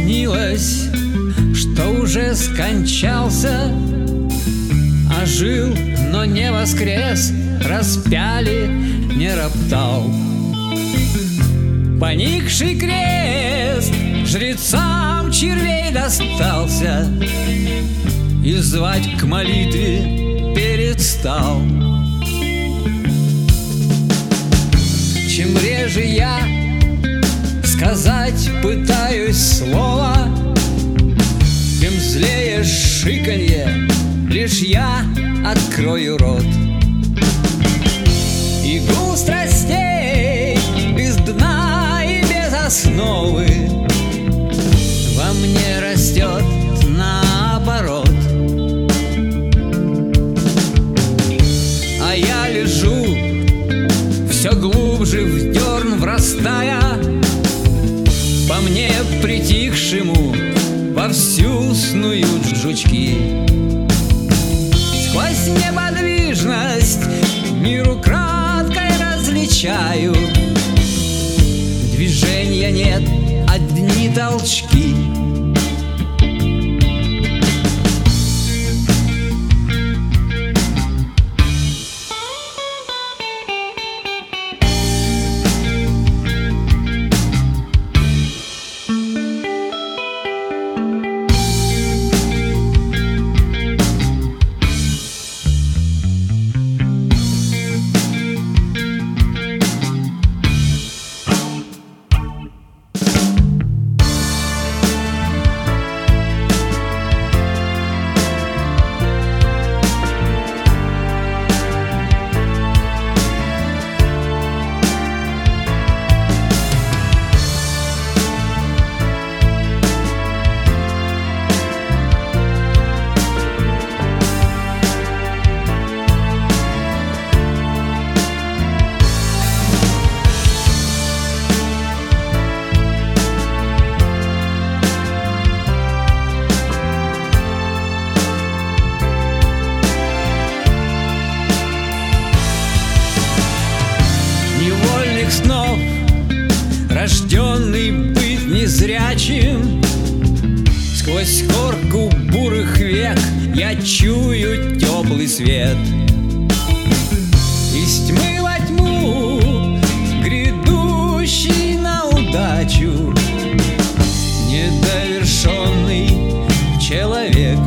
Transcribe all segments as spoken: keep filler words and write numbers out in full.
снилось, что уже скончался, а жил, но не воскрес, распяли, не роптал. Поникший крест жрецам червей достался, и звать к молитве перестал. Чем реже я сказать пытаюсь слово, тем злее шиканье, лишь я открою рот. И гул страстей без дна и без основы во мне растет наоборот. А я лежу, все глубже в дерн врастая, по мне притихшему вовсю снуют жучки. Сквозь неподвижность миру краткой различаю, движения нет, одни толчки. Снов, рожденный быть незрячим, сквозь корку бурых век я чую теплый свет. Из тьмы во тьму, грядущий на удачу, недовершенный человек.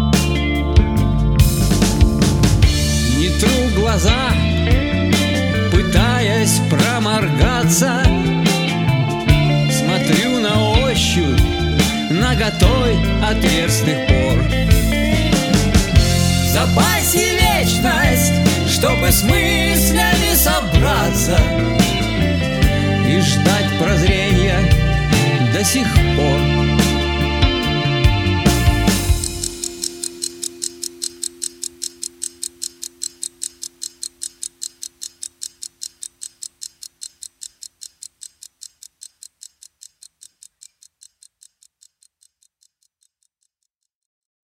Не тру глаза, пытаясь проморгаться, смотрю на ощупь наготой отверстых пор. В запасе вечность, чтобы с мыслями собраться и ждать прозрения до сих пор.